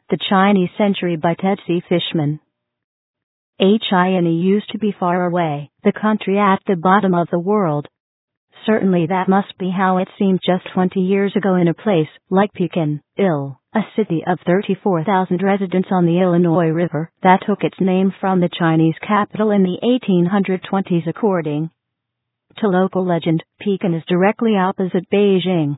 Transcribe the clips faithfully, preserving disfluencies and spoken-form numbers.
The Chinese Century by Ted C. Fishman. China used to be far away, the country at the bottom of the world. Certainly that must be how it seemed just twenty years ago in a place like Pekin, Ill, a city of thirty-four thousand residents on the Illinois River that took its name from the Chinese capital in the eighteen twenties. According to local legend, Pekin is directly opposite Beijing.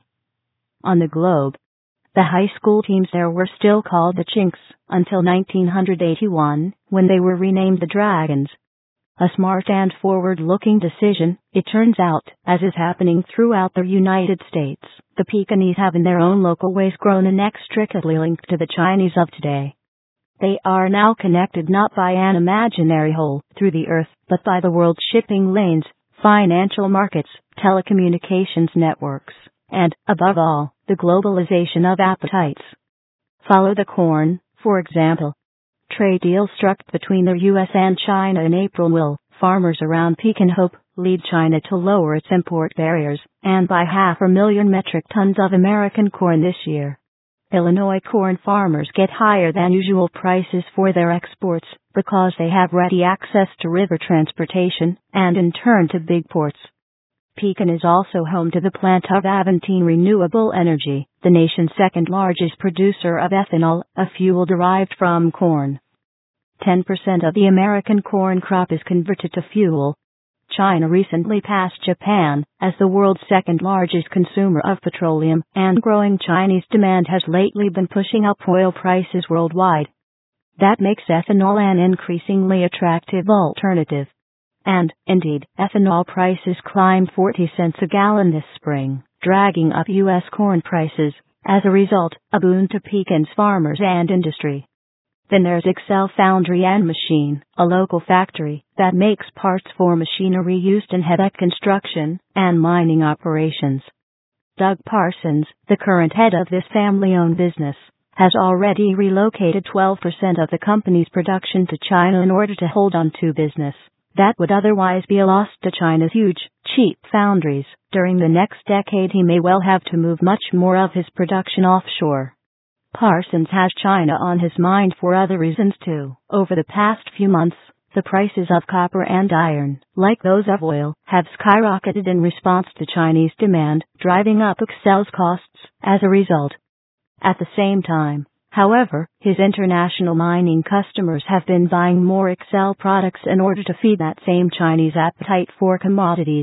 On the globe, the high school teams there were still called the Chinks until nineteen eighty-one, when they were renamed the Dragons. A smart and forward-looking decision, it turns out, as is happening throughout the United States. The Pekinese have in their own local ways grown inextricably linked to the Chinese of today. They are now connected not by an imaginary hole through the earth, but by the world's shipping lanes, financial markets, telecommunications networks, and, above all, the globalization of appetites. Follow the corn, for example. Trade deals struck between the U S and China in April will, farmers around Pekin hope, lead China to lower its import barriers and buy half a million metric tons of American corn this year. Illinois corn farmers get higher than usual prices for their exports because they have ready access to river transportation and in turn to big ports. Pekin is also home to the plant of Aventine Renewable Energy, the nation's second largest producer of ethanol, a fuel derived from corn. ten percent of the American corn crop is converted to fuel. China recently passed Japan as the world's second largest consumer of petroleum, and growing Chinese demand has lately been pushing up oil prices worldwide. That makes ethanol an increasingly attractive alternative. And, indeed, ethanol prices climbed forty cents a gallon this spring, dragging up U S corn prices. As a result, a boon to Pekin's farmers and industry. Then there's Excel Foundry and Machine, a local factory that makes parts for machinery used in heavy construction and mining operations. Doug Parsons, the current head of this family-owned business, has already relocated twelve percent of the company's production to China in order to hold on to business that would otherwise be lost to China's huge, cheap foundries. During the next decade he may well have to move much more of his production offshore. Parsons has China on his mind for other reasons too. Over the past few months, the prices of copper and iron, like those of oil, have skyrocketed in response to Chinese demand, driving up Excel's costs as a result. At the same time, however, his international mining customers have been buying more Excel products in order to feed that same Chinese appetite for commodities.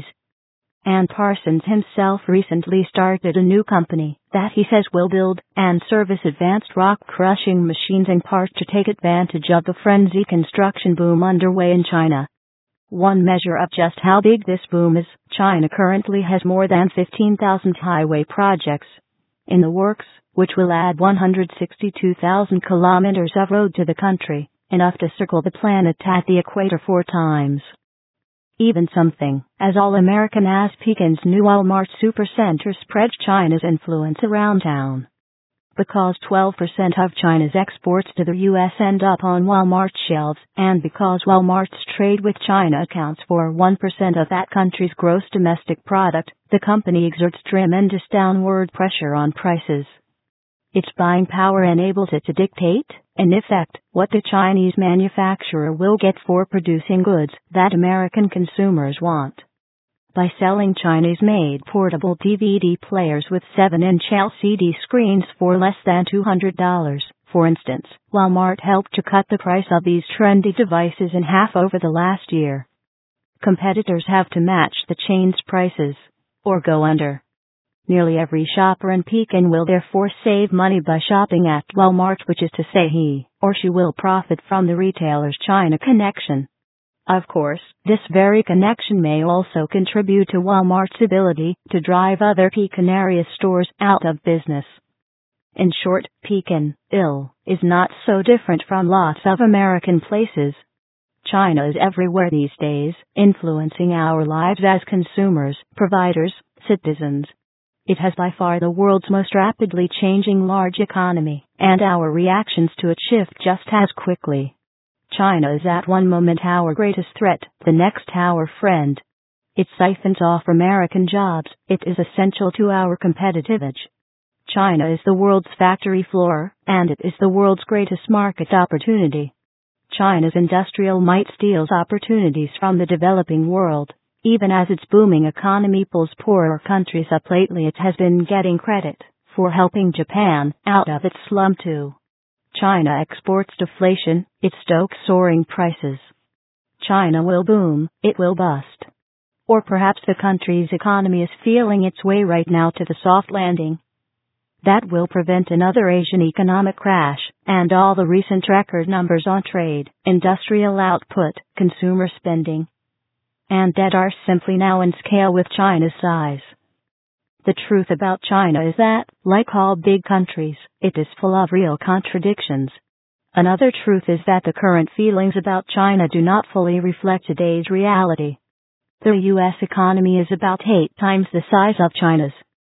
And Parsons himself recently started a new company that he says will build and service advanced rock crushing machines in part to take advantage of the frenzied construction boom underway in China. One measure of just how big this boom is, China currently has more than fifteen thousand highway projects in the works, which will add one hundred sixty-two thousand kilometers of road to the country, enough to circle the planet at the equator four times. Even something as all-American as Pekin's new Walmart Supercenter spreads China's influence around town. Because twelve percent of China's exports to the U S end up on Walmart's shelves, and because Walmart's trade with China accounts for one percent of that country's gross domestic product, the company exerts tremendous downward pressure on prices. Its buying power enables it to dictate, in effect, what the Chinese manufacturer will get for producing goods that American consumers want. By selling Chinese-made portable D V D players with seven inch L C D screens for less than two hundred dollars, for instance, Walmart helped to cut the price of these trendy devices in half over the last year. Competitors have to match the chain's prices, or go under. Nearly every shopper in Pekin will therefore save money by shopping at Walmart, which is to say he or she will profit from the retailer's China connection. Of course, this very connection may also contribute to Walmart's ability to drive other Pekin area stores out of business. In short, Pekin, Ill, is not so different from lots of American places. China is everywhere these days, influencing our lives as consumers, providers, citizens. It has by far the world's most rapidly changing large economy, and our reactions to it shift just as quickly. China is at one moment our greatest threat, the next our friend. It siphons off American jobs, it is essential to our competitive edge. China is the world's factory floor, and it is the world's greatest market opportunity. China's industrial might steals opportunities from the developing world. Even as its booming economy pulls poorer countries up lately, it has been getting credit for helping Japan out of its slum too. China exports deflation, it stokes soaring prices. China will boom, it will bust. Or perhaps the country's economy is feeling its way right now to the soft landing that will prevent another Asian economic crash, and all the recent record numbers on trade, industrial output, consumer spending, and debt are simply now in scale with China's size. The truth about China is that, like all big countries, it is full of real contradictions. Another truth is that the current feelings about China do not fully reflect today's reality. The U S economy is about eight times the size of China's.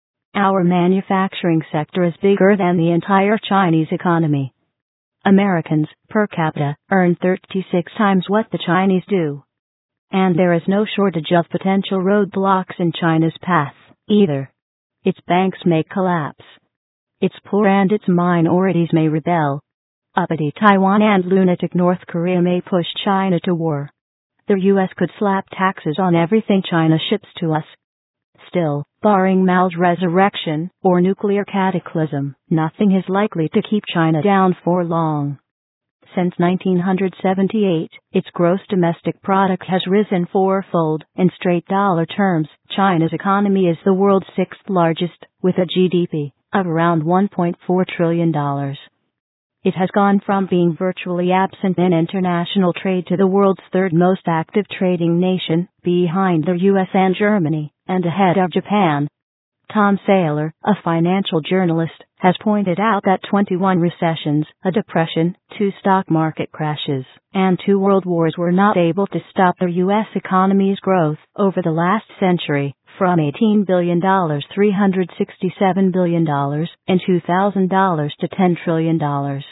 Our manufacturing sector is bigger than the entire Chinese economy. Americans, per capita, earn thirty-six times what the Chinese do. And there is no shortage of potential roadblocks in China's path, either. Its banks may collapse. Its poor and its minorities may rebel. Uppity Taiwan and lunatic North Korea may push China to war. The U S could slap taxes on everything China ships to us. Still, barring Mao's resurrection or nuclear cataclysm, nothing is likely to keep China down for long. Since nineteen seventy-eight, its gross domestic product has risen fourfold. In straight dollar terms, China's economy is the world's sixth largest, with a G D P of around one point four trillion dollars. It has gone from being virtually absent in international trade to the world's third most active trading nation, behind the U S and Germany, and ahead of Japan. Tom Saylor, a financial journalist, has pointed out that twenty-one recessions, a depression, two stock market crashes, and two world wars were not able to stop the U S economy's growth over the last century, from eighteen billion dollars to three hundred sixty-seven billion dollars in two thousand to ten trillion dollars.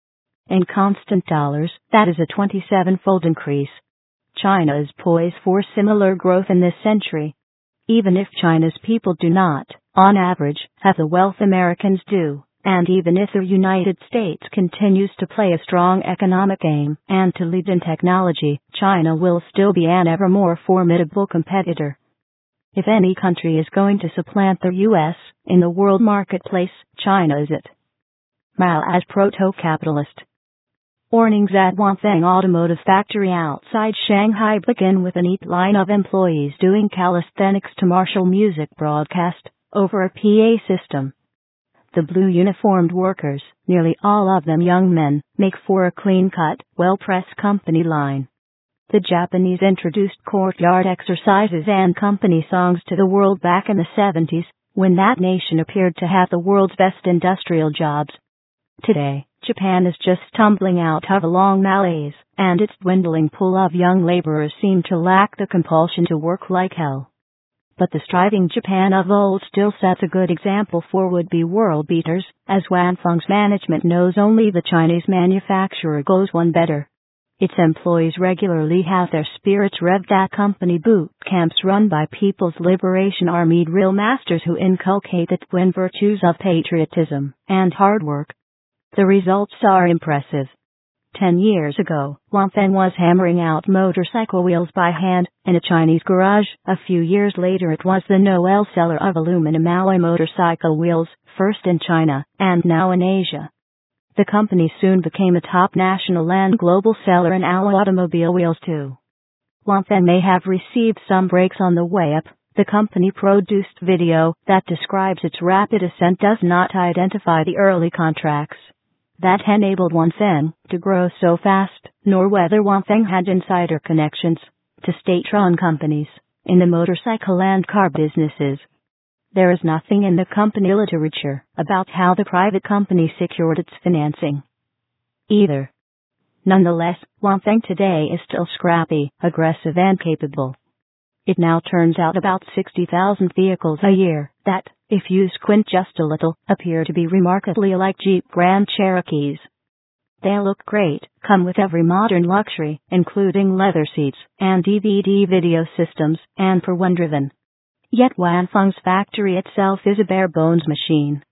In constant dollars, that is a twenty-seven-fold increase. China is poised for similar growth in this century. Even if China's people do not, on average, have the wealth Americans do, and even if the United States continues to play a strong economic game and to lead in technology, China will still be an ever more formidable competitor. If any country is going to supplant the U S in the world marketplace, China is it. Mao as proto-capitalist. Warnings at Wanfeng Automotive Factory outside Shanghai begin with a neat line of employees doing calisthenics to martial music broadcast over a P A system. The blue uniformed workers, nearly all of them young men, make for a clean-cut, well-pressed company line. The Japanese introduced courtyard exercises and company songs to the world back in the seventies, when that nation appeared to have the world's best industrial jobs. Today, Japan is just tumbling out of a long malaise, and its dwindling pool of young laborers seem to lack the compulsion to work like hell. But the striving Japan of old still sets a good example for would-be world beaters, as Wanfeng's management knows only the Chinese manufacturer goes one better. Its employees regularly have their spirits revved at company boot camps run by People's Liberation Army drill masters who inculcate the twin virtues of patriotism and hard work. The results are impressive. Ten years ago, Wanfeng was hammering out motorcycle wheels by hand in a Chinese garage. A few years later it was the Noel seller of aluminum alloy motorcycle wheels, first in China, and now in Asia. The company soon became a top national and global seller in alloy automobile wheels too. Wanfeng may have received some breaks on the way up. The company-produced video that describes its rapid ascent does not identify the early contracts that enabled Wanfeng to grow so fast, nor whether Wanfeng had insider connections to state-run companies in the motorcycle and car businesses. There is nothing in the company literature about how the private company secured its financing either. Nonetheless, Wanfeng today is still scrappy, aggressive and capable. It now turns out about sixty thousand vehicles a year that, if you squint just a little, appear to be remarkably like Jeep Grand Cherokees. They look great, come with every modern luxury, including leather seats and D V D video systems, and for one driven. Yet Wanfeng's factory itself is a bare-bones machine.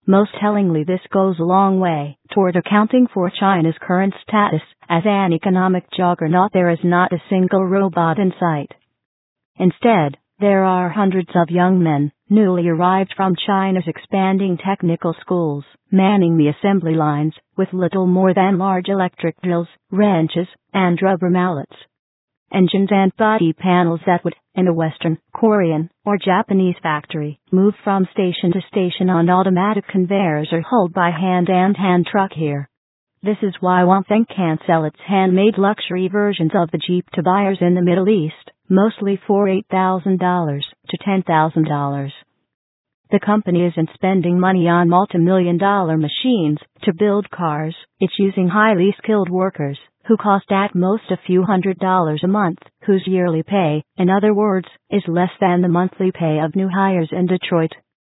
Most tellingly, this goes a long way toward accounting for China's current status as an economic juggernaut. There is not a single robot in sight. Instead, there are hundreds of young men, newly arrived from China's expanding technical schools, manning the assembly lines with little more than large electric drills, wrenches, and rubber mallets. Engines and body panels that would, in a Western, Korean, or Japanese factory, move from station to station on automatic conveyors are hauled by hand and hand truck here. This is why Wanfeng can sell its handmade luxury versions of the Jeep to buyers in the Middle East, mostly for eight thousand dollars to ten thousand dollars. The company isn't spending money on multi-million dollar machines to build cars. It's using highly skilled workers who cost at most a few hundred dollars a month, whose yearly pay, in other words, is less than the monthly pay of new hires in Detroit.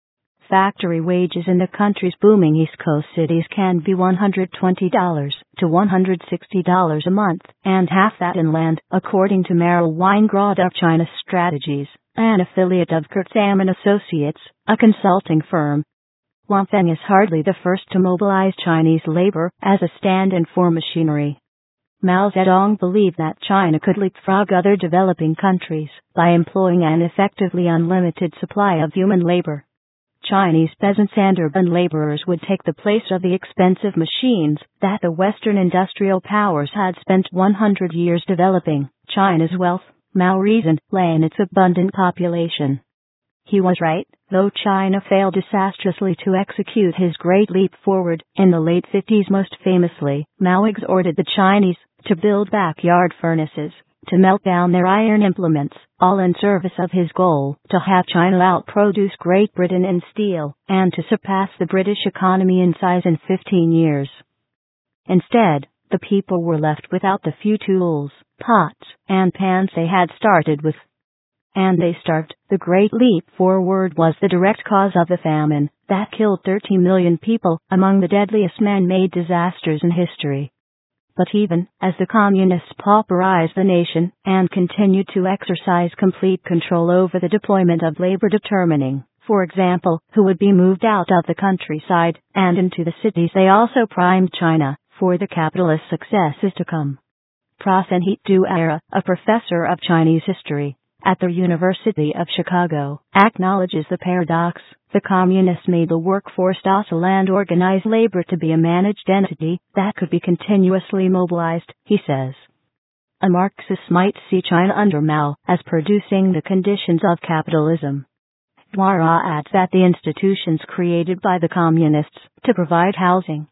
Factory wages in the country's booming East Coast cities can be one hundred twenty dollars to one hundred sixty dollars a month, and half that inland, according to Merrill Weingrod of China Strategies, an affiliate of Kurtzam and Associates, a consulting firm. Wanfeng is hardly the first to mobilize Chinese labor as a stand-in for machinery. Mao Zedong believed that China could leapfrog other developing countries by employing an effectively unlimited supply of human labor. Chinese peasants and urban laborers would take the place of the expensive machines that the Western industrial powers had spent one hundred years developing. China's wealth, Mao reasoned, lay in its abundant population. He was right, though China failed disastrously to execute his great leap forward. In the late fifties, most famously, Mao exhorted the Chinese to build backyard furnaces, to melt down their iron implements, all in service of his goal to have China outproduce Great Britain in steel, and to surpass the British economy in size in fifteen years. Instead, the people were left without the few tools, pots, and pans they had started with. And they starved. The Great Leap Forward was the direct cause of the famine that killed thirty million people, among the deadliest man-made disasters in history. But even as the communists pauperized the nation and continued to exercise complete control over the deployment of labor, determining, for example, who would be moved out of the countryside and into the cities, they also primed China for the capitalist successes to come. Prasenjit Duara, a professor of Chinese history at the University of Chicago, acknowledges the paradox. The communists made the workforce docile and organized labor to be a managed entity that could be continuously mobilized, he says. A Marxist might see China under Mao as producing the conditions of capitalism. Duara adds that the institutions created by the communists to provide housing,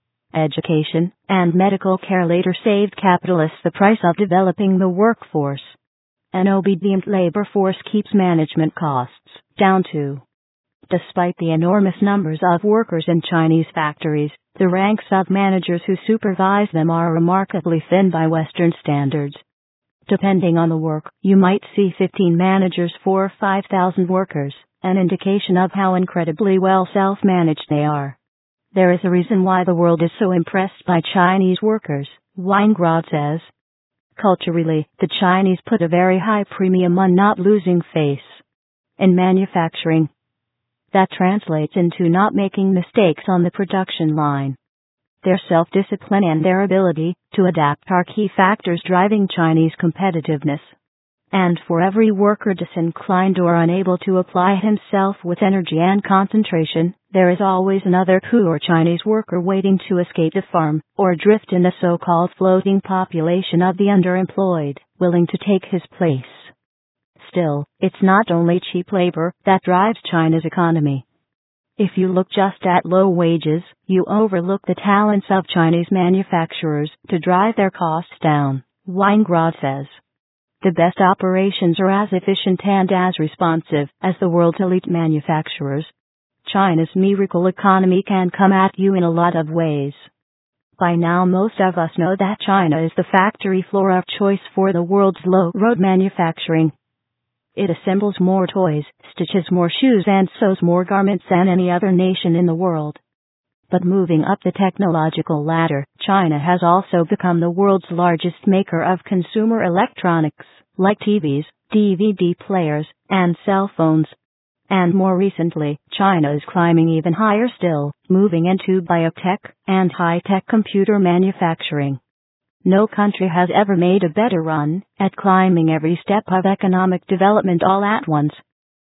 education, and medical care later saved capitalists the price of developing the workforce. An obedient labor force keeps management costs down too. Despite the enormous numbers of workers in Chinese factories, the ranks of managers who supervise them are remarkably thin by Western standards. Depending on the work, you might see fifteen managers for five thousand workers, an indication of how incredibly well self-managed they are. There is a reason why the world is so impressed by Chinese workers, Weingrod says. Culturally, the Chinese put a very high premium on not losing face. In manufacturing, that translates into not making mistakes on the production line. Their self-discipline and their ability to adapt are key factors driving Chinese competitiveness. And for every worker disinclined or unable to apply himself with energy and concentration, there is always another poor Chinese worker waiting to escape the farm, or drift in the so-called floating population of the underemployed, willing to take his place. Still, it's not only cheap labor that drives China's economy. If you look just at low wages, you overlook the talents of Chinese manufacturers to drive their costs down, Weingrod says. The best operations are as efficient and as responsive as the world's elite manufacturers. China's miracle economy can come at you in a lot of ways. By now most of us know that China is the factory floor of choice for the world's low-road manufacturing. It assembles more toys, stitches more shoes, and sews more garments than any other nation in the world. But moving up the technological ladder, China has also become the world's largest maker of consumer electronics, like T Vs, D V D players, and cell phones. And more recently, China is climbing even higher still, moving into biotech and high-tech computer manufacturing. No country has ever made a better run at climbing every step of economic development all at once.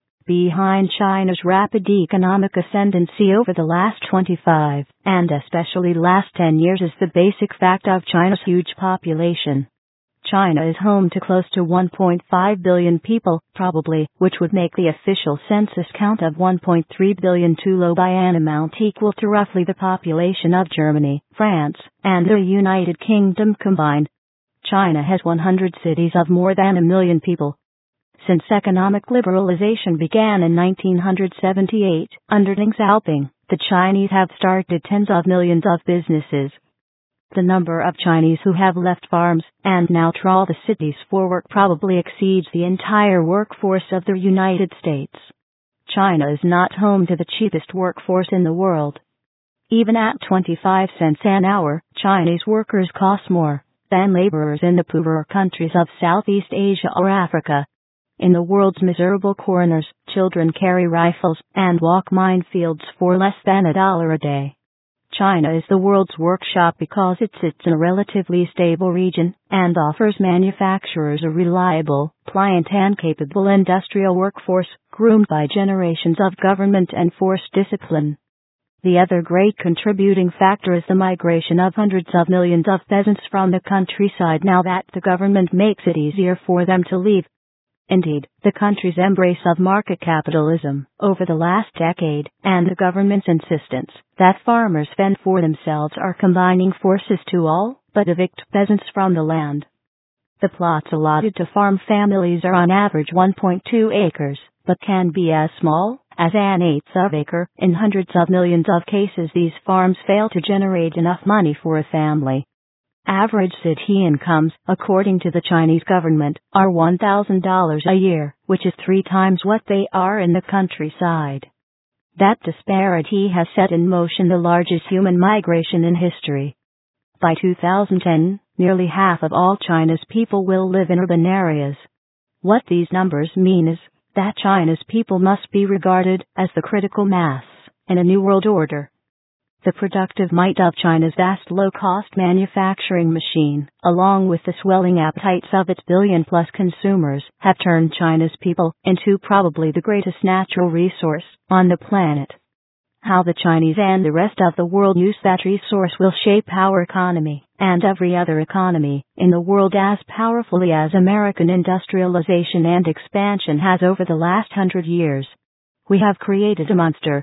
Behind China's rapid economic ascendancy over the last twenty-five, and especially last ten years, is the basic fact of China's huge population. China is home to close to one point five billion people, probably, which would make the official census count of one point three billion too low by an amount equal to roughly the population of Germany, France, and the United Kingdom combined. China has one hundred cities of more than a million people. Since economic liberalization began in nineteen seventy-eight, under Deng Xiaoping, the Chinese have started tens of millions of businesses. The number of Chinese who have left farms and now trawl the cities for work probably exceeds the entire workforce of the United States. China is not home to the cheapest workforce in the world. Even at twenty-five cents an hour, Chinese workers cost more than laborers in the poorer countries of Southeast Asia or Africa. In the world's miserable corners, children carry rifles and walk minefields for less than a dollar a day. China is the world's workshop because it sits in a relatively stable region and offers manufacturers a reliable, pliant and capable industrial workforce, groomed by generations of government-enforced discipline. The other great contributing factor is the migration of hundreds of millions of peasants from the countryside now that the government makes it easier for them to leave. Indeed, the country's embrace of market capitalism over the last decade and the government's insistence that farmers fend for themselves are combining forces to all but evict peasants from the land. The plots allotted to farm families are on average one point two acres, but can be as small as an eighth of an acre. In hundreds of millions of cases, these farms fail to generate enough money for a family. Average city incomes, according to the Chinese government, are one thousand dollars a year, which is three times what they are in the countryside. That disparity has set in motion the largest human migration in history. By two thousand ten, nearly half of all China's people will live in urban areas. What these numbers mean is that China's people must be regarded as the critical mass in a new world order. The productive might of China's vast low-cost manufacturing machine, along with the swelling appetites of its billion-plus consumers, have turned China's people into probably the greatest natural resource on the planet. How the Chinese and the rest of the world use that resource will shape our economy, and every other economy in the world as powerfully as American industrialization and expansion has over the last hundred years. We have created a monster.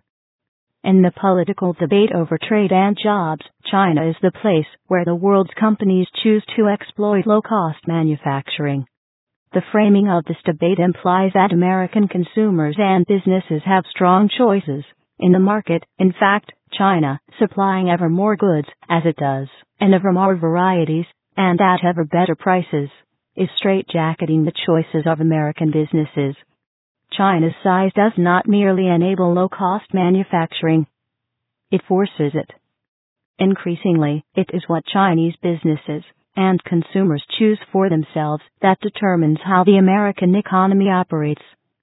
In the political debate over trade and jobs, China is the place where the world's companies choose to exploit low-cost manufacturing. The framing of this debate implies that American consumers and businesses have strong choices in the market. In fact, China, supplying ever more goods, as it does, in ever more varieties, and at ever better prices, is straitjacketing the choices of American businesses. China's size does not merely enable low-cost manufacturing. It forces it. Increasingly, it is what Chinese businesses and consumers choose for themselves that determines how the American economy operates.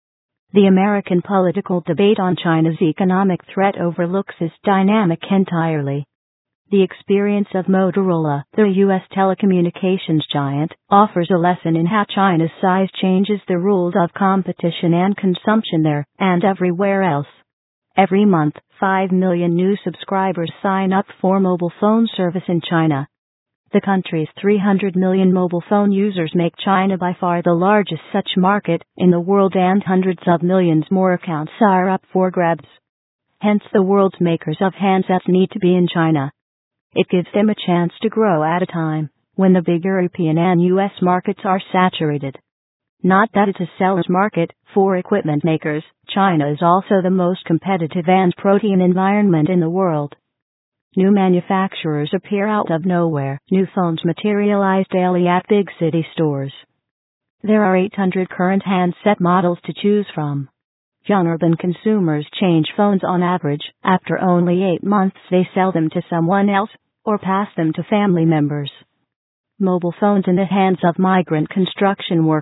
The American political debate on China's economic threat overlooks this dynamic entirely. The experience of Motorola, the U S telecommunications giant, offers a lesson in how China's size changes the rules of competition and consumption there and everywhere else. Every month, five million new subscribers sign up for mobile phone service in China. The country's three hundred million mobile phone users make China by far the largest such market in the world, and hundreds of millions more accounts are up for grabs. Hence, the world's makers of handsets need to be in China. It gives them a chance to grow at a time when the big European and U S markets are saturated. Not that it's a seller's market for equipment makers, China is also the most competitive and protean environment in the world. New manufacturers appear out of nowhere. New phones materialize daily at big city stores. There are eight hundred current handset models to choose from. Young urban consumers change phones on average. After only eight months, they sell them to someone else or pass them to family members. Mobile phones in the hands of migrant construction workers,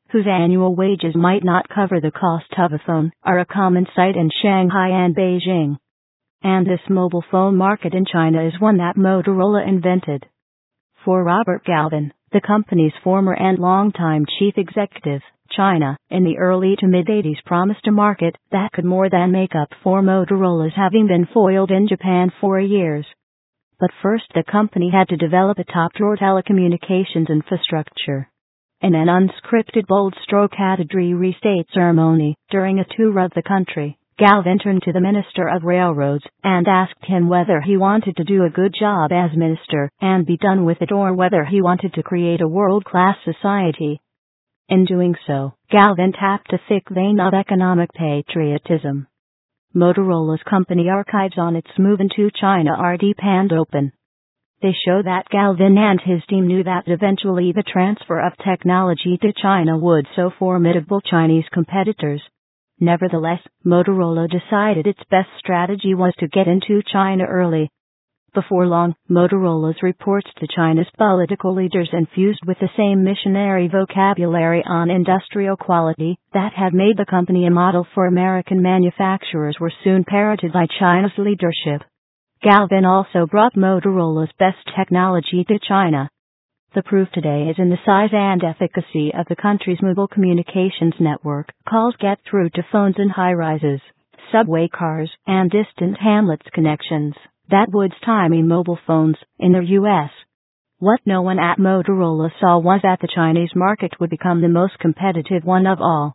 whose annual wages might not cover the cost of a phone, are a common sight in Shanghai and Beijing. And this mobile phone market in China is one that Motorola invented. For Robert Galvin, the company's former and longtime chief executive, China, in the early to mid-eighties promised a market that could more than make up for Motorola's having been foiled in Japan for years. But first the company had to develop a top-drawer telecommunications infrastructure. In an unscripted bold-stroke at a Dreary State ceremony, during a tour of the country, Galvin turned to the Minister of Railroads and asked him whether he wanted to do a good job as minister and be done with it, or whether he wanted to create a world-class society. In doing so, Galvin tapped a thick vein of economic patriotism. Motorola's company archives on its move into China are deep and open. They show that Galvin and his team knew that eventually the transfer of technology to China would sow formidable Chinese competitors. Nevertheless, Motorola decided its best strategy was to get into China early. Before long, Motorola's reports to China's political leaders, infused with the same missionary vocabulary on industrial quality that had made the company a model for American manufacturers, were soon parroted by China's leadership. Galvin also brought Motorola's best technology to China. The proof today is in the size and efficacy of the country's mobile communications network. Calls get through to phones in high-rises, subway cars, and distant hamlets connections that would stymie mobile phones in the U S What no one at Motorola saw was that the Chinese market would become the most competitive one of all.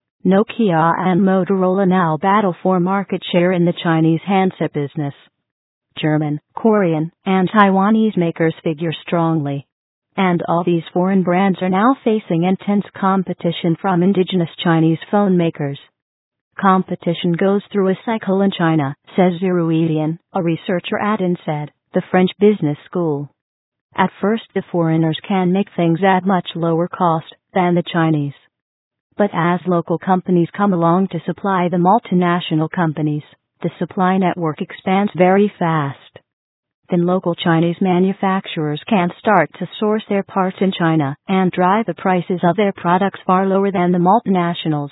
Nokia and Motorola now battle for market share in the Chinese handset business. German, Korean, and Taiwanese makers figure strongly. And all these foreign brands are now facing intense competition from indigenous Chinese phone makers. Competition goes through a cycle in China, says Zerouidian, a researcher at INSEAD, the French business school. At first the foreigners can make things at much lower cost than the Chinese. But as local companies come along to supply the multinational companies, the supply network expands very fast. Then local Chinese manufacturers can start to source their parts in China and drive the prices of their products far lower than the multinationals.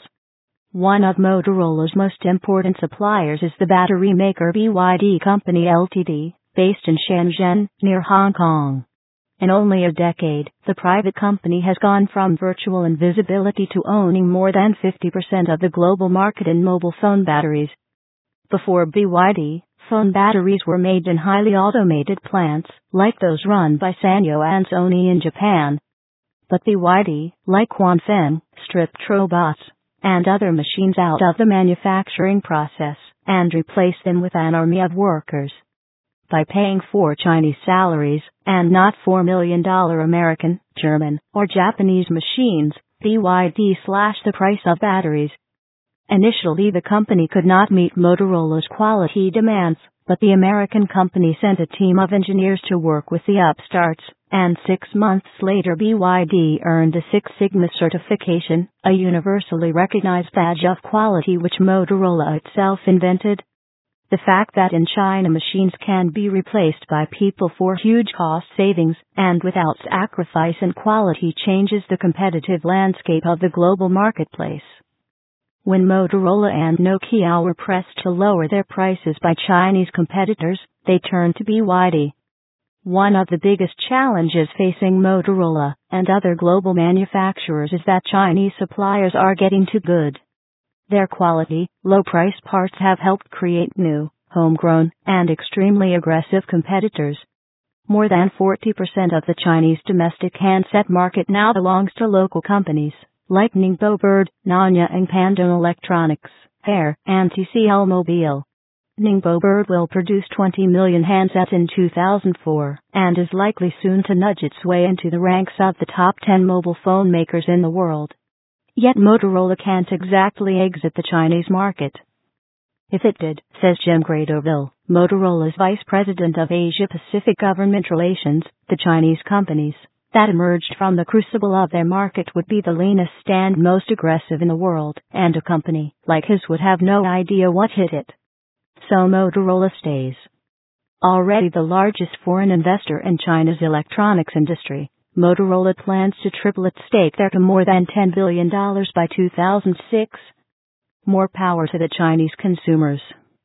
One of Motorola's most important suppliers is the battery maker B Y D Company Limited, based in Shenzhen, near Hong Kong. In only a decade, the private company has gone from virtual invisibility to owning more than fifty percent of the global market in mobile phone batteries. Before B Y D, phone batteries were made in highly automated plants, like those run by Sanyo and Sony in Japan. But B Y D, like Quanfeng, stripped robots and other machines out of the manufacturing process and replaced them with an army of workers. By paying for Chinese salaries and not for million dollar American, German, or Japanese machines, B Y D slashed the price of batteries. Initially the company could not meet Motorola's quality demands, but the American company sent a team of engineers to work with the upstarts, and six months later B Y D earned the Six Sigma certification, a universally recognized badge of quality which Motorola itself invented. The fact that in China machines can be replaced by people for huge cost savings and without sacrifice in quality changes the competitive landscape of the global marketplace. When Motorola and Nokia were pressed to lower their prices by Chinese competitors, they turned to B Y D. One of the biggest challenges facing Motorola and other global manufacturers is that Chinese suppliers are getting too good. Their quality, low-price parts have helped create new, homegrown, and extremely aggressive competitors. More than forty percent of the Chinese domestic handset market now belongs to local companies like Ningbo Bird, Nanya and Pandon Electronics, Air, and T C L Mobile. Ningbo Bird will produce twenty million handsets in two thousand four, and is likely soon to nudge its way into the ranks of the top ten mobile phone makers in the world. Yet Motorola can't exactly exit the Chinese market. If it did, says Jim Gradoville, Motorola's Vice President of Asia-Pacific Government Relations, the Chinese companies that emerged from the crucible of their market would be the leanest and most aggressive in the world, and a company like his would have no idea what hit it. So Motorola stays. Already the largest foreign investor in China's electronics industry, Motorola plans to triple its stake there to more than ten billion dollars by two thousand six. More power to the Chinese consumers.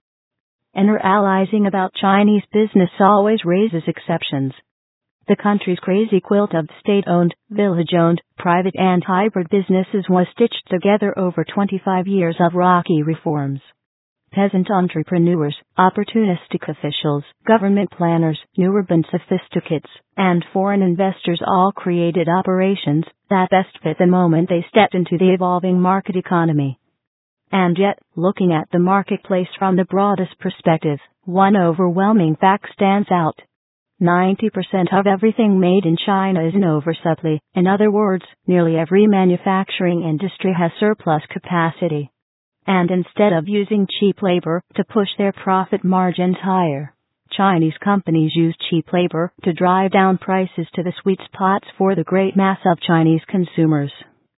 Generalizing about Chinese business always raises exceptions. The country's crazy quilt of state-owned, village-owned, private and hybrid businesses was stitched together over twenty-five years of rocky reforms. Peasant entrepreneurs, opportunistic officials, government planners, new urban sophisticates, and foreign investors all created operations that best fit the moment they stepped into the evolving market economy. And yet, looking at the marketplace from the broadest perspective, one overwhelming fact stands out. ninety percent of everything made in China is in oversupply. In other words, nearly every manufacturing industry has surplus capacity. And instead of using cheap labor to push their profit margins higher, Chinese companies use cheap labor to drive down prices to the sweet spots for the great mass of Chinese consumers.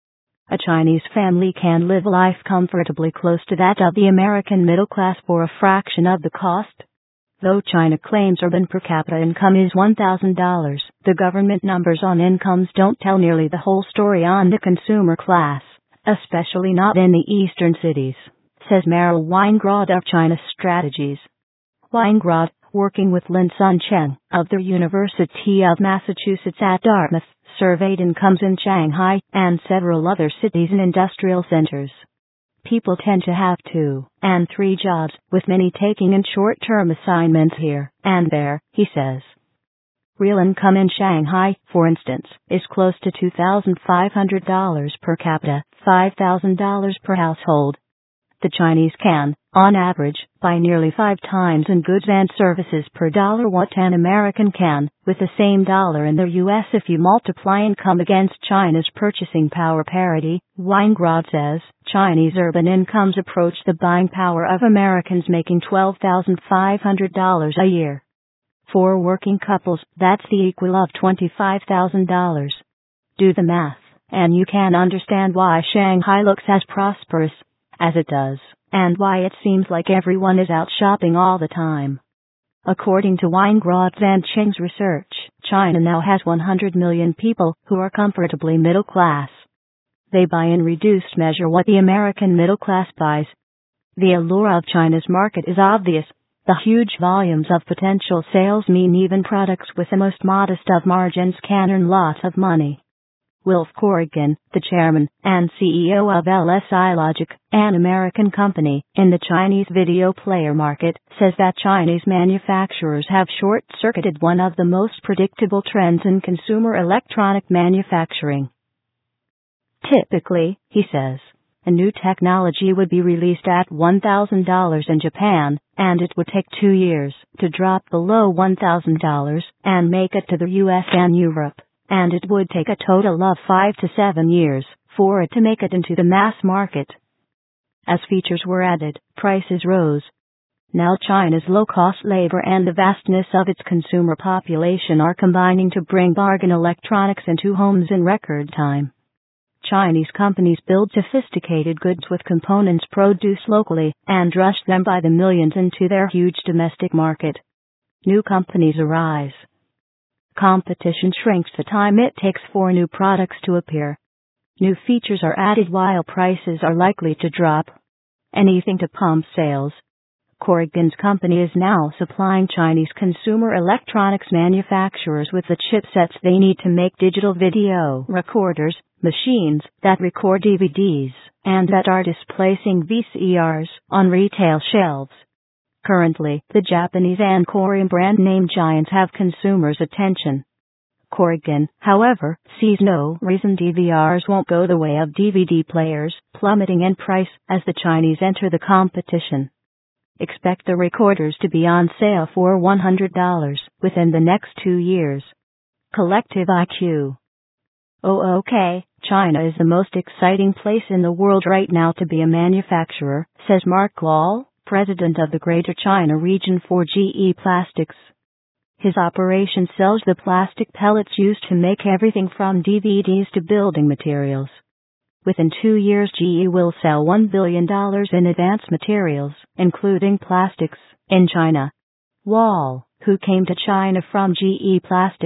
A Chinese family can live life comfortably close to that of the American middle class for a fraction of the cost. Though China claims urban per capita income is one thousand dollars, the government numbers on incomes don't tell nearly the whole story on the consumer class, especially not in the eastern cities, says Meryl Weingrod of China Strategies. Weingrod, working with Lin Sun Cheng of the University of Massachusetts at Dartmouth, surveyed incomes in Shanghai and several other cities and industrial centers. People tend to have two and three jobs, with many taking in short-term assignments here and there, he says. Real income in Shanghai, for instance, is close to two thousand five hundred dollars per capita, five thousand dollars per household. The Chinese can, on average, buy nearly five times in goods and services per dollar what an American can, with the same dollar in the U S if you multiply income against China's purchasing power parity. Weingrod says, Chinese urban incomes approach the buying power of Americans making twelve thousand five hundred dollars a year. For working couples, that's the equal of twenty-five thousand dollars. Do the math, and you can understand why Shanghai looks as prosperous as it does, and why it seems like everyone is out shopping all the time. According to Weingrod and Cheng's research, China now has one hundred million people who are comfortably middle class. They buy in reduced measure what the American middle class buys. The allure of China's market is obvious. The huge volumes of potential sales mean even products with the most modest of margins can earn lots of money. Wilf Corrigan, the chairman and C E O of L S I Logic, an American company in the Chinese video player market, says that Chinese manufacturers have short-circuited one of the most predictable trends in consumer electronic manufacturing. Typically, he says, a new technology would be released at one thousand dollars in Japan, and it would take two years to drop below one thousand dollars and make it to the U S and Europe. And it would take a total of five to seven years for it to make it into the mass market. As features were added, prices rose. Now China's low-cost labor and the vastness of its consumer population are combining to bring bargain electronics into homes in record time. Chinese companies build sophisticated goods with components produced locally and rush them by the millions into their huge domestic market. New companies arise. Competition shrinks the time it takes for new products to appear. New features are added while prices are likely to drop. Anything to pump sales. Corrigan's company is now supplying Chinese consumer electronics manufacturers with the chipsets they need to make digital video recorders, machines that record D V Ds, and that are displacing V C Rs on retail shelves. Currently, the Japanese and Korean brand name giants have consumers' attention. Corrigan, however, sees no reason D V Rs won't go the way of D V D players, plummeting in price as the Chinese enter the competition. Expect the recorders to be on sale for one hundred dollars within the next two years. Collective I Q. Oh, okay, China is the most exciting place in the world right now to be a manufacturer, says Mark Wall, president of the Greater China region for G E Plastics. His operation sells the plastic pellets used to make everything from D V Ds to building materials. Within two years, G E will sell one billion dollars in advanced materials, including plastics, in China. Wall, who came to China from G E Plastics,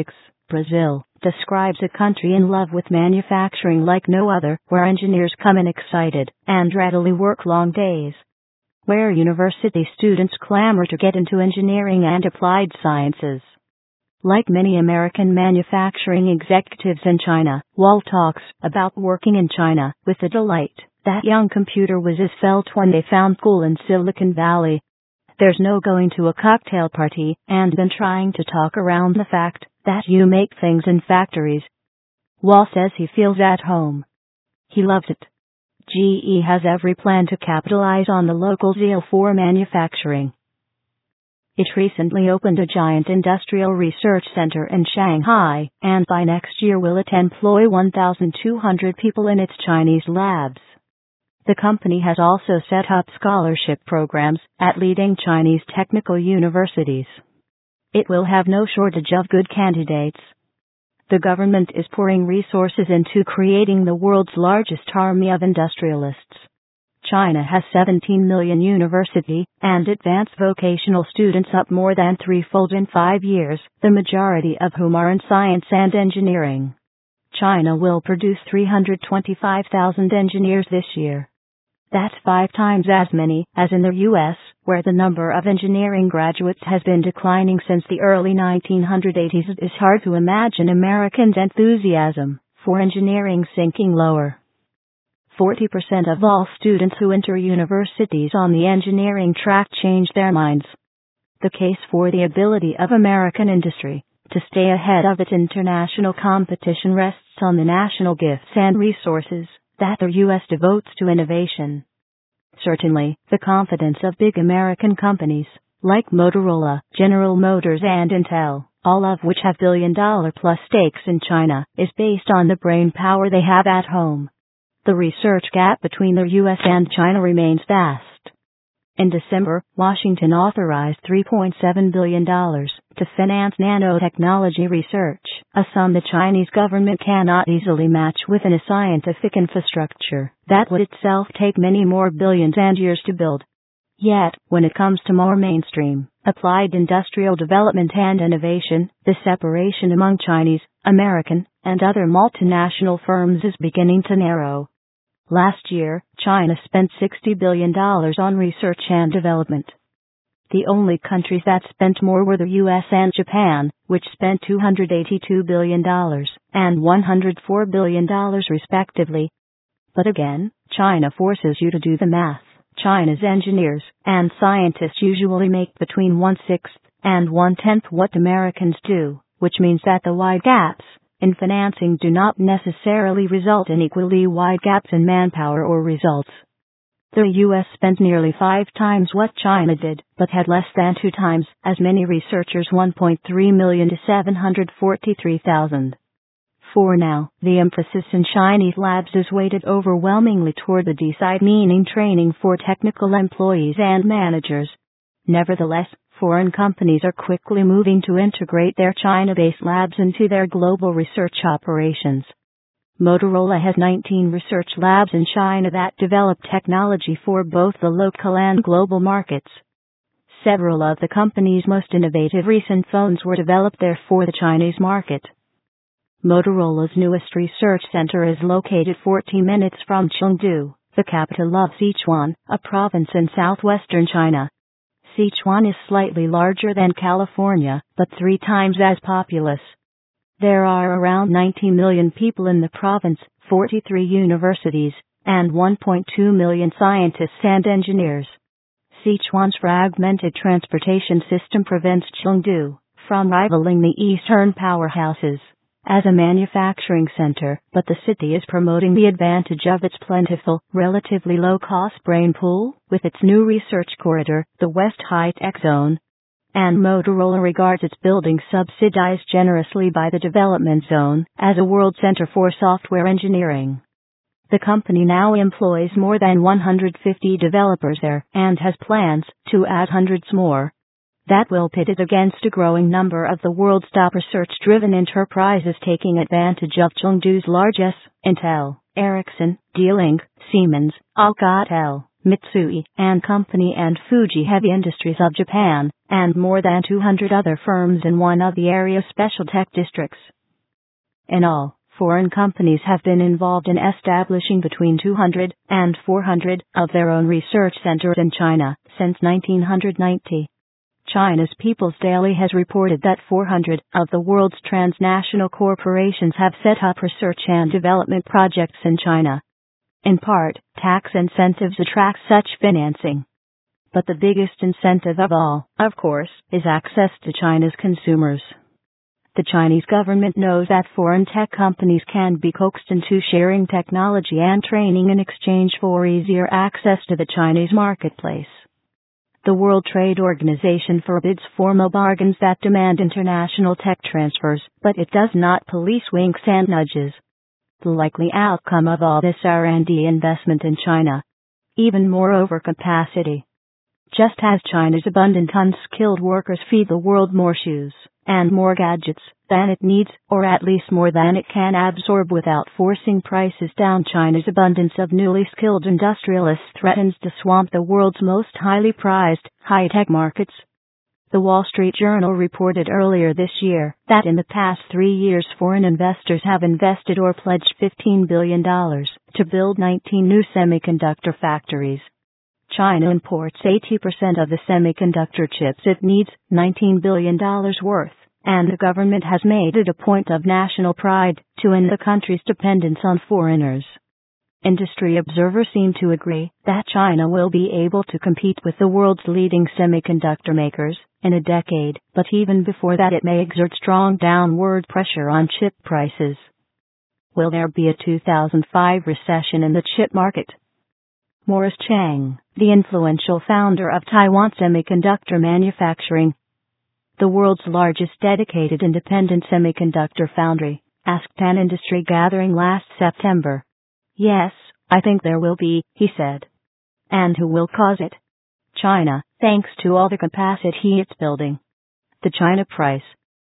Brazil, describes a country in love with manufacturing like no other, where engineers come in excited and readily work long days. Where university students clamor to get into engineering and applied sciences. Like many American manufacturing executives in China, Wall talks about working in China with the delight that young computer whizzes felt when they found school in Silicon Valley. There's no going to a cocktail party and then trying to talk around the fact that you make things in factories. Wall says he feels at home. He loves it. G E has every plan to capitalize on the local zeal for manufacturing. It recently opened a giant industrial research center in Shanghai, and by next year will it employ one thousand two hundred people in its Chinese labs. The company has also set up scholarship programs at leading Chinese technical universities. It will have no shortage of good candidates. The government is pouring resources into creating the world's largest army of industrialists. China has seventeen million university and advanced vocational students, up more than threefold in five years, the majority of whom are in science and engineering. China will produce three hundred twenty-five thousand engineers this year. That's five times as many as in the U S, where the number of engineering graduates has been declining since the early nineteen eighties. It is hard to imagine Americans' enthusiasm for engineering sinking lower. forty percent of all students who enter universities on the engineering track change their minds. The case for the ability of American industry to stay ahead of its international competition rests on the national gifts and resources that the U S devotes to innovation. Certainly, the confidence of big American companies, like Motorola, General Motors and Intel, all of which have billion-dollar-plus stakes in China, is based on the brain power they have at home. The research gap between the U S and China remains vast. In December, Washington authorized three point seven billion dollars to finance nanotechnology research, a sum the Chinese government cannot easily match within a scientific infrastructure that would itself take many more billions and years to build. Yet, when it comes to more mainstream, applied industrial development and innovation, the separation among Chinese, American, and other multinational firms is beginning to narrow. Last year, China spent sixty billion dollars on research and development. The only countries that spent more were the U S and Japan, which spent two hundred eighty-two billion dollars and one hundred four billion dollars respectively. But again, China forces you to do the math. China's engineers and scientists usually make between one-sixth and one-tenth what Americans do, which means that the wide gaps in financing do not necessarily result in equally wide gaps in manpower or results. The U S spent nearly five times what China did, but had less than two times as many researchers, one point three million to seven hundred forty-three thousand. For now, the emphasis in Chinese labs is weighted overwhelmingly toward the D side, meaning training for technical employees and managers. Nevertheless, foreign companies are quickly moving to integrate their China-based labs into their global research operations. Motorola has nineteen research labs in China that develop technology for both the local and global markets. Several of the company's most innovative recent phones were developed there for the Chinese market. Motorola's newest research center is located fourteen minutes from Chengdu, the capital of Sichuan, a province in southwestern China. Sichuan is slightly larger than California, but three times as populous. There are around ninety million people in the province, forty-three universities, and one point two million scientists and engineers. Sichuan's fragmented transportation system prevents Chengdu from rivaling the eastern powerhouses as a manufacturing center, but the city is promoting the advantage of its plentiful, relatively low-cost brain pool with its new research corridor, the West High-Tech Zone. And Motorola regards its building, subsidized generously by the Development Zone, as a world center for software engineering. The company now employs more than one hundred fifty developers there and has plans to add hundreds more. That will pit it against a growing number of the world's top research-driven enterprises taking advantage of Chengdu's largest: Intel, Ericsson, D-Link, Siemens, Alcatel, Mitsui and Company, and Fuji Heavy Industries of Japan, and more than two hundred other firms in one of the area's special tech districts. In all, foreign companies have been involved in establishing between two hundred and four hundred of their own research centers in China since nineteen ninety. China's People's Daily has reported that four hundred of the world's transnational corporations have set up research and development projects in China. In part, tax incentives attract such financing. But the biggest incentive of all, of course, is access to China's consumers. The Chinese government knows that foreign tech companies can be coaxed into sharing technology and training in exchange for easier access to the Chinese marketplace. The World Trade Organization forbids formal bargains that demand international tech transfers, but it does not police winks and nudges. The likely outcome of all this R and D investment in China. Even more overcapacity. Just as China's abundant unskilled workers feed the world more shoes and more gadgets than it needs, or at least more than it can absorb without forcing prices down, China's abundance of newly skilled industrialists threatens to swamp the world's most highly prized, high-tech markets. The Wall Street Journal reported earlier this year that in the past three years foreign investors have invested or pledged fifteen billion dollars to build nineteen new semiconductor factories. China imports eighty percent of the semiconductor chips it needs, nineteen billion dollars worth, and the government has made it a point of national pride to end the country's dependence on foreigners. Industry observers seem to agree that China will be able to compete with the world's leading semiconductor makers in a decade, but even before that it may exert strong downward pressure on chip prices. Will there be a two thousand five recession in the chip market? Morris Chang, the influential founder of Taiwan Semiconductor Manufacturing, the world's largest dedicated independent semiconductor foundry, asked an industry gathering last September. Yes, I think there will be, he said. And who will cause it? China, thanks to all the capacity it's building. The China price.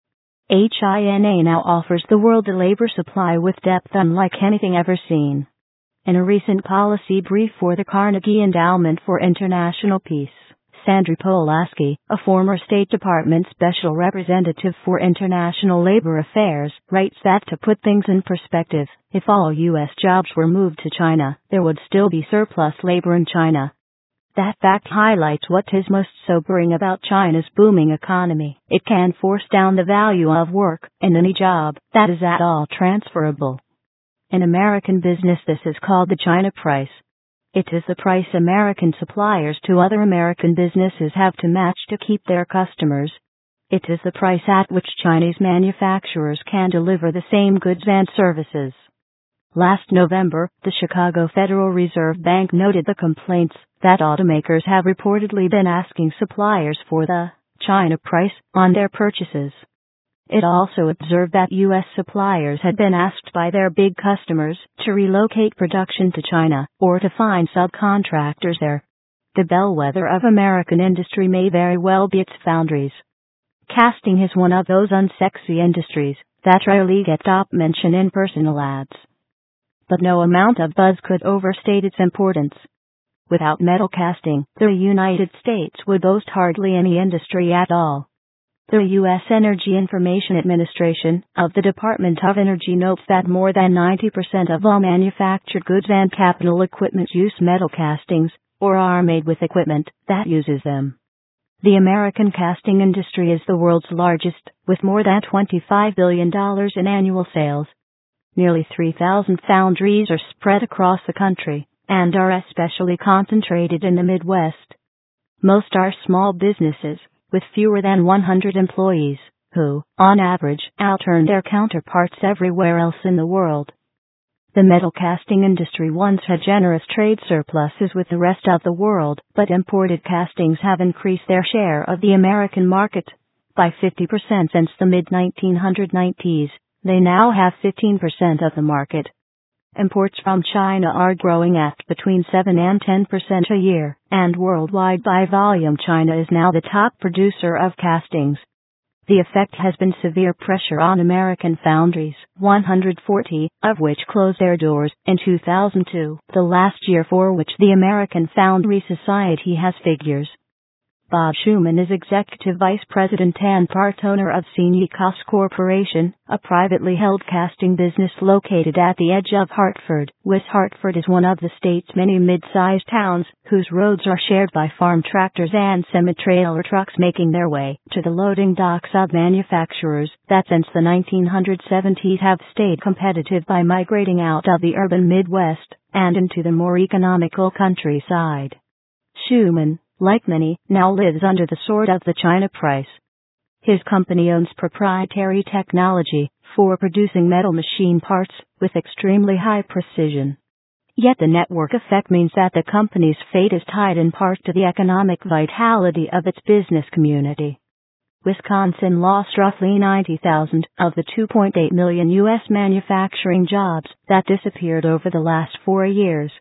China now offers the world a labor supply with depth unlike anything ever seen. In a recent policy brief for the Carnegie Endowment for International Peace, Sandra Polaski, a former State Department Special Representative for International Labor Affairs, writes that to put things in perspective, if all U S jobs were moved to China, there would still be surplus labor in China. That fact highlights what is most sobering about China's booming economy. It can force down the value of work in any job that is at all transferable. In American business, this is called the China price. It is the price American suppliers to other American businesses have to match to keep their customers. It is the price at which Chinese manufacturers can deliver the same goods and services. Last November, the Chicago Federal Reserve Bank noted the complaints that automakers have reportedly been asking suppliers for the China price on their purchases. It also observed that U S suppliers had been asked by their big customers to relocate production to China or to find subcontractors there. The bellwether of American industry may very well be its foundries. Casting is one of those unsexy industries that rarely get top mention in personal ads. But no amount of buzz could overstate its importance. Without metal casting, the United States would boast hardly any industry at all. The U S Energy Information Administration of the Department of Energy notes that more than ninety percent of all manufactured goods and capital equipment use metal castings, or are made with equipment that uses them. The American casting industry is the world's largest, with more than twenty-five billion dollars in annual sales. Nearly three thousand foundries are spread across the country, and are especially concentrated in the Midwest. Most are small businesses, with fewer than one hundred employees, who, on average, out-earn their counterparts everywhere else in the world. The metal casting industry once had generous trade surpluses with the rest of the world, but imported castings have increased their share of the American market by fifty percent since the mid nineteen nineties. They now have fifteen percent of the market. Imports from China are growing at between seven and ten percent a year, and worldwide by volume China is now the top producer of castings. The effect has been severe pressure on American foundries, one hundred forty of which closed their doors in two thousand two, the last year for which the American Foundry Society has figures. Bob Schuman is Executive Vice President and part owner of Cinecast Corporation, a privately held casting business located at the edge of Hartford. West Hartford is one of the state's many mid-sized towns, whose roads are shared by farm tractors and semi-trailer trucks making their way to the loading docks of manufacturers that since the nineteen seventies have stayed competitive by migrating out of the urban Midwest and into the more economical countryside. Schuman, like many, now lives under the sword of the China price. His company owns proprietary technology for producing metal machine parts with extremely high precision. Yet the network effect means that the company's fate is tied in part to the economic vitality of its business community. Wisconsin lost roughly ninety thousand of the two point eight million U S manufacturing jobs that disappeared over the last four years.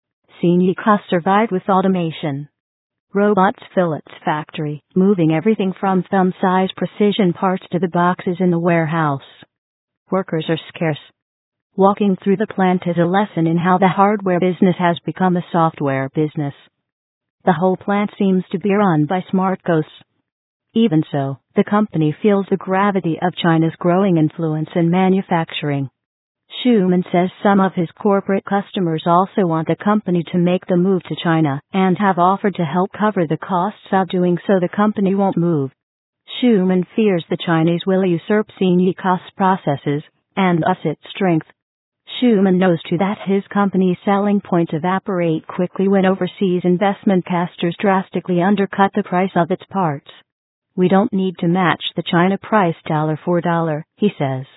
Cinecast survived with automation. Robots fill its factory, moving everything from thumb-size precision parts to the boxes in the warehouse. Workers are scarce. Walking through the plant is a lesson in how the hardware business has become a software business. The whole plant seems to be run by smart ghosts. Even so, the company feels the gravity of China's growing influence in manufacturing. Schuman says some of his corporate customers also want the company to make the move to China and have offered to help cover the costs of doing so. The company won't move. Schuman fears the Chinese will usurp Cinecast's processes and thus its strength. Schuman knows too that his company's selling points evaporate quickly when overseas investment casters drastically undercut the price of its parts. We don't need to match the China price dollar for dollar, he says.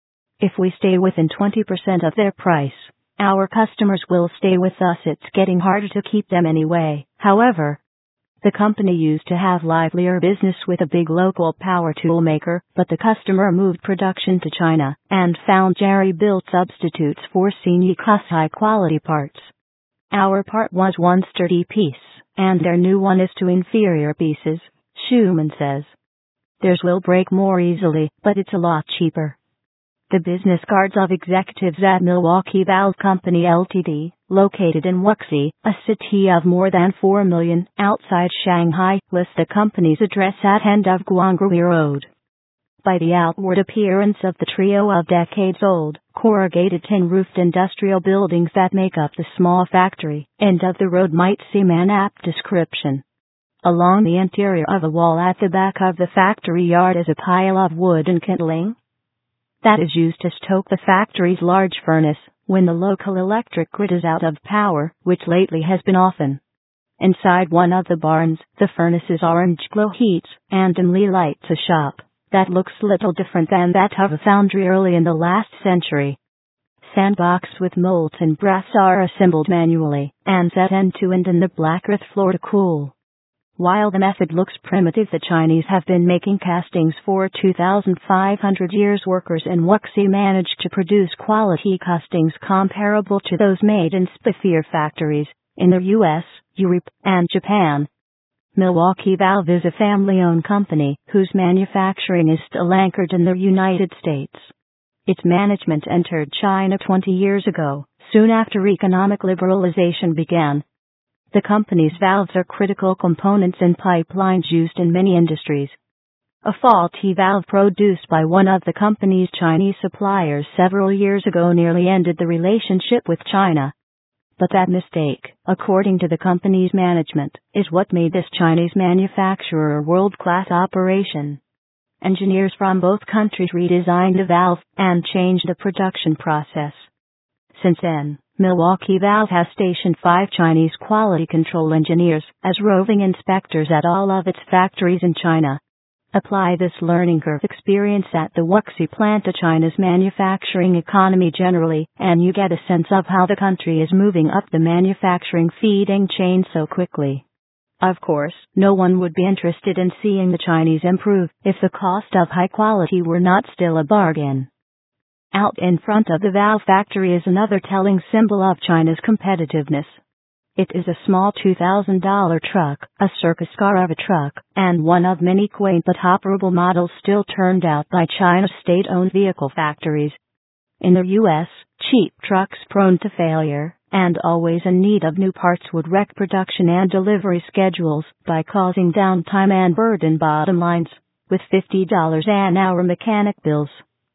If we stay within twenty percent of their price, our customers will stay with us. It's getting harder to keep them anyway. However, the company used to have livelier business with a big local power tool maker, but the customer moved production to China and found jerry-built substitutes for Cinecast's high-quality parts. Our part was one sturdy piece, and their new one is two inferior pieces, Schuman says. Theirs will break more easily, but it's a lot cheaper. The business cards of executives at Milwaukee Valve Company Limited, located in Wuxi, a city of more than four million outside Shanghai, list the company's address at end of Guanghui Road. By the outward appearance of the trio of decades-old, corrugated tin-roofed industrial buildings that make up the small factory, end of the road might seem an apt description. Along the interior of a wall at the back of the factory yard is a pile of wood and kindling that is used to stoke the factory's large furnace when the local electric grid is out of power, which lately has been often. Inside one of the barns, the furnace's orange glow heats and dimly lights a shop that looks little different than that of a foundry early in the last century. Sandboxes with molten brass are assembled manually and set end to end in the black earth floor to cool. While the method looks primitive, the Chinese have been making castings for two thousand five hundred years. Workers in Wuxi managed to produce quality castings comparable to those made in Spitfire factories in the U S, Europe, and Japan. Milwaukee Valve is a family-owned company whose manufacturing is still anchored in the United States. Its management entered China twenty years ago, soon after economic liberalization began. The company's valves are critical components in pipelines used in many industries. A faulty valve produced by one of the company's Chinese suppliers several years ago nearly ended the relationship with China. But that mistake, according to the company's management, is what made this Chinese manufacturer a world-class operation. Engineers from both countries redesigned the valve and changed the production process. Since then, Milwaukee Valve has stationed five Chinese quality control engineers as roving inspectors at all of its factories in China. Apply this learning curve experience at the Wuxi plant to China's manufacturing economy generally, and you get a sense of how the country is moving up the manufacturing feeding chain so quickly. Of course, no one would be interested in seeing the Chinese improve if the cost of high quality were not still a bargain. Out in front of the valve factory is another telling symbol of China's competitiveness. It is a small two thousand dollar truck, a circus car of a truck, and one of many quaint but operable models still turned out by China's state-owned vehicle factories. In the U S, cheap trucks prone to failure and always in need of new parts would wreck production and delivery schedules by causing downtime and burden bottom lines with fifty dollars an hour mechanic bills.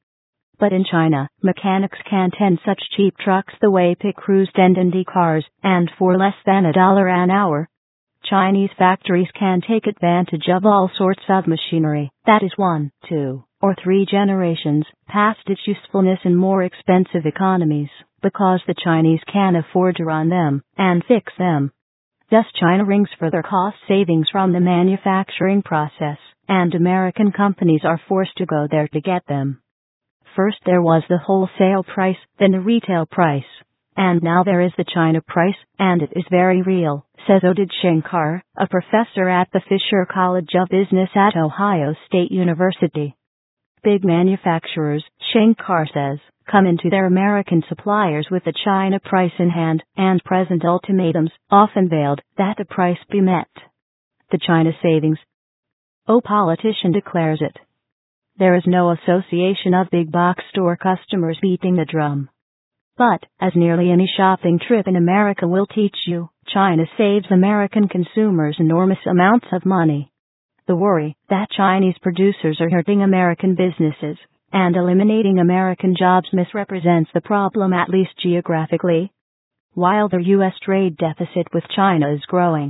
But in China, mechanics can't tend such cheap trucks the way Pick Cruise and Indy cars, and for less than a dollar an hour. Chinese factories can take advantage of all sorts of machinery that is one, two, or three generations past its usefulness in more expensive economies, because the Chinese can afford to run them and fix them. Thus China rings for their cost savings from the manufacturing process, and American companies are forced to go there to get them. First there was the wholesale price, then the retail price. And now there is the China price, and it is very real, says Oded Shankar, a professor at the Fisher College of Business at Ohio State University. Big manufacturers, Shankar says, come into their American suppliers with the China price in hand, and present ultimatums, often veiled, that the price be met. The China savings. Oh, politician declares it. There is no association of big box store customers beating the drum. But, as nearly any shopping trip in America will teach you, China saves American consumers enormous amounts of money. The worry that Chinese producers are hurting American businesses and eliminating American jobs misrepresents the problem, at least geographically. While the U S trade deficit with China is growing,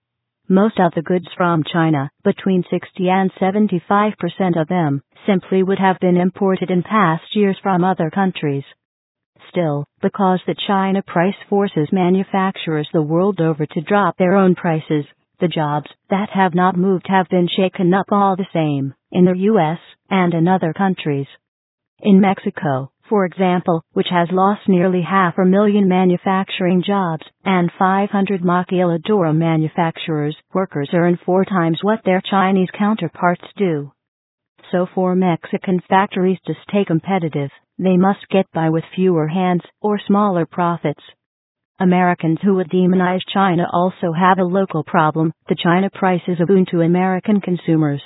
most of the goods from China, between sixty and seventy-five percent of them, simply would have been imported in past years from other countries. Still, because the China price forces manufacturers the world over to drop their own prices, the jobs that have not moved have been shaken up all the same, in the U S and in other countries. In Mexico, for example, which has lost nearly half a million manufacturing jobs, and five hundred maquiladora manufacturers, workers earn four times what their Chinese counterparts do. So for Mexican factories to stay competitive, they must get by with fewer hands or smaller profits. Americans who would demonize China also have a local problem. The China price is a boon to American consumers.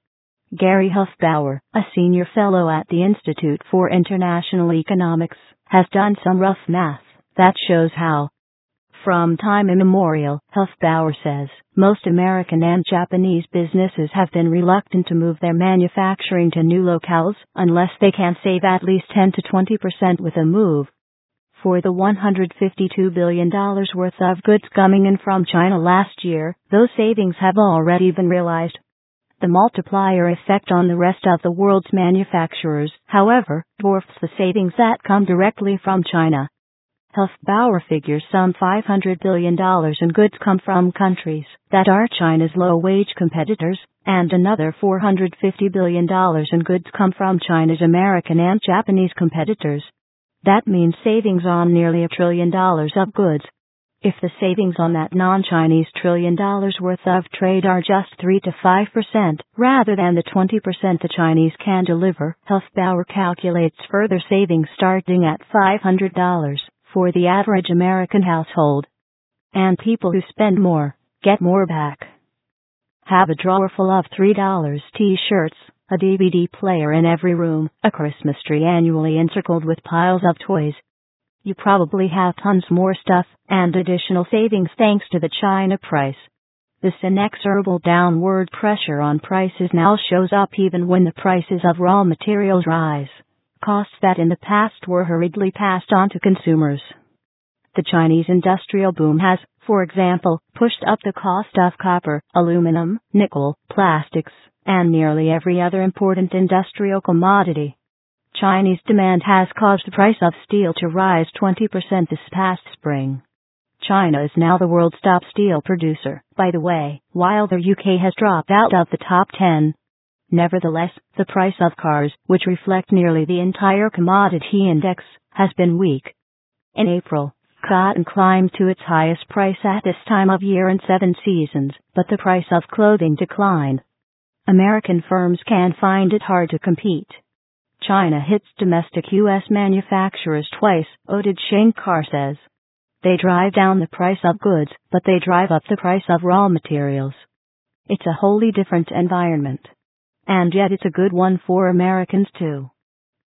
Gary Hufbauer, a senior fellow at the Institute for International Economics, has done some rough math that shows how. From time immemorial, Hufbauer says, most American and Japanese businesses have been reluctant to move their manufacturing to new locales unless they can save at least ten to twenty percent with a move. For the one hundred fifty-two billion dollars worth of goods coming in from China last year, those savings have already been realized. The multiplier effect on the rest of the world's manufacturers, however, dwarfs the savings that come directly from China. Hufbauer figures some five hundred billion dollars in goods come from countries that are China's low-wage competitors, and another four hundred fifty billion dollars in goods come from China's American and Japanese competitors. That means savings on nearly a trillion dollars of goods. If the savings on that non-Chinese trillion dollars worth of trade are just three to five percent, rather than the twenty percent the Chinese can deliver, Hufbauer calculates further savings starting at five hundred dollars. For the average American household. And people who spend more, get more back. Have a drawer full of three dollar t-shirts, a D V D player in every room, a Christmas tree annually encircled with piles of toys. You probably have tons more stuff, and additional savings thanks to the China price. This inexorable downward pressure on prices now shows up even when the prices of raw materials rise. Costs that in the past were hurriedly passed on to consumers. The Chinese industrial boom has, for example, pushed up the cost of copper, aluminum, nickel, plastics, and nearly every other important industrial commodity. Chinese demand has caused the price of steel to rise twenty percent this past spring. China is now the world's top steel producer, by the way, while the U K has dropped out of the top ten. Nevertheless, the price of cars, which reflect nearly the entire commodity index, has been weak. In April, cotton climbed to its highest price at this time of year in seven seasons, but the price of clothing declined. American firms can find it hard to compete. China hits domestic U S manufacturers twice, Oded Shankar says. They drive down the price of goods, but they drive up the price of raw materials. It's a wholly different environment. And yet it's a good one for Americans too.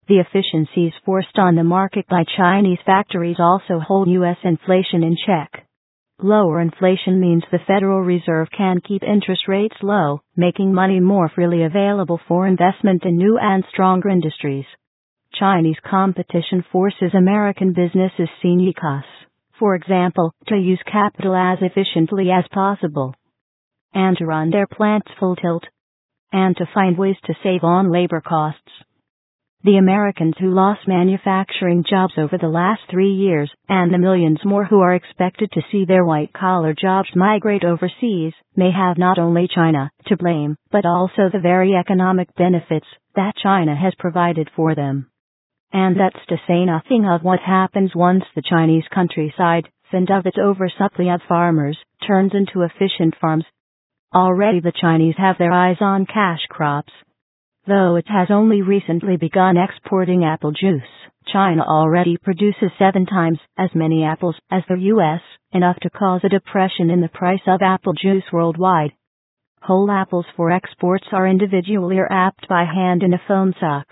The efficiencies forced on the market by Chinese factories also hold U S inflation in check. Lower inflation means the Federal Reserve can keep interest rates low, making money more freely available for investment in new and stronger industries. Chinese competition forces American businesses sine qua, for example, to use capital as efficiently as possible, and to run their plants full tilt, and to find ways to save on labor costs. The Americans who lost manufacturing jobs over the last three years, and the millions more who are expected to see their white-collar jobs migrate overseas, may have not only China to blame, but also the very economic benefits that China has provided for them. And that's to say nothing of what happens once the Chinese countryside, thinned of its oversupply of farmers, turns into efficient farms. Already the Chinese have their eyes on cash crops. Though it has only recently begun exporting apple juice, China already produces seven times as many apples as the U S, enough to cause a depression in the price of apple juice worldwide. Whole apples for exports are individually or wrapped by hand in a foam sack.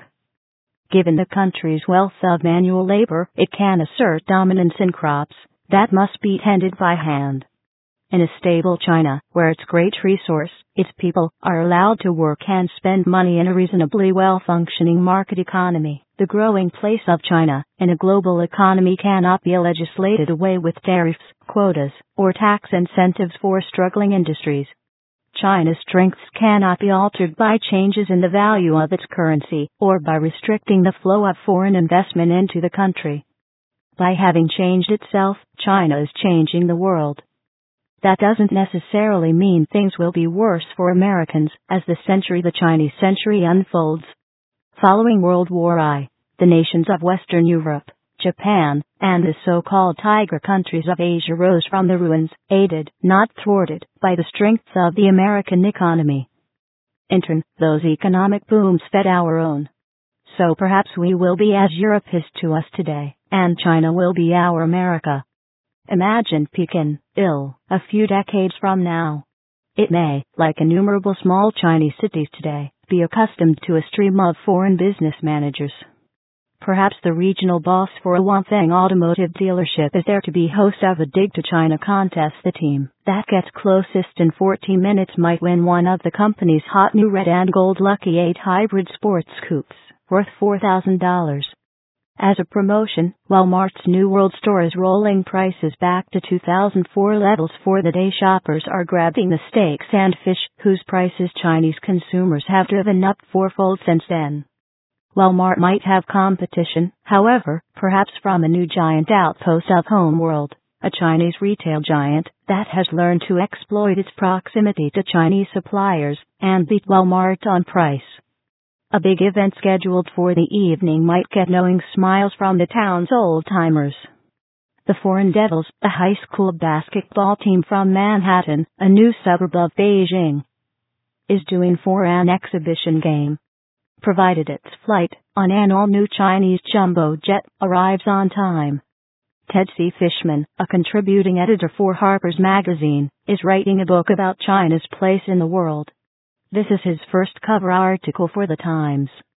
Given the country's wealth of manual labor, it can assert dominance in crops that must be tended by hand. In a stable China, where its great resource, its people, are allowed to work and spend money in a reasonably well-functioning market economy, the growing place of China in a global economy cannot be legislated away with tariffs, quotas, or tax incentives for struggling industries. China's strengths cannot be altered by changes in the value of its currency, or by restricting the flow of foreign investment into the country. By having changed itself, China is changing the world. That doesn't necessarily mean things will be worse for Americans as the century the Chinese century unfolds. Following World War One, the nations of Western Europe, Japan, and the so-called tiger countries of Asia rose from the ruins, aided, not thwarted, by the strength of the American economy. In turn, those economic booms fed our own. So perhaps we will be as Europe is to us today, and China will be our America. Imagine Pekin, ill, a few decades from now. It may, like innumerable small Chinese cities today, be accustomed to a stream of foreign business managers. Perhaps the regional boss for a Wanfeng automotive dealership is there to be host of a Dig to China contest. The team that gets closest in fourteen minutes might win one of the company's hot new red and gold Lucky eight hybrid sports coupes, worth four thousand dollars. As a promotion, Walmart's New World store is rolling prices back to two thousand four levels for the day. Shoppers are grabbing the steaks and fish, whose prices Chinese consumers have driven up fourfold since then. Walmart might have competition, however, perhaps from a new giant outpost of Homeworld, a Chinese retail giant that has learned to exploit its proximity to Chinese suppliers and beat Walmart on price. A big event scheduled for the evening might get knowing smiles from the town's old-timers. The Foreign Devils, a high school basketball team from Manhattan, a new suburb of Beijing, is due for an exhibition game, provided its flight, on an all-new Chinese jumbo jet, arrives on time. Ted C. Fishman, a contributing editor for Harper's Magazine, is writing a book about China's place in the world. This is his first cover article for The Times.